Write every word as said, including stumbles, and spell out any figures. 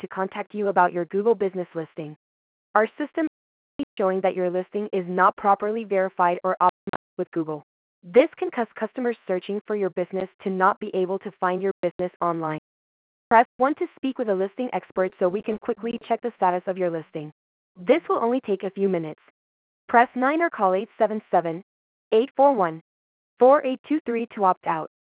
to contact you about your Google business listing. Our system is showing that your listing is not properly verified or optimized with Google. This can cause customers searching for your business to not be able to find your business online. Press one to speak with a listing expert so we can quickly check the status of your listing. This will only take a few minutes. Press nine or call eight seven seven, eight four one, four eight two three to opt out.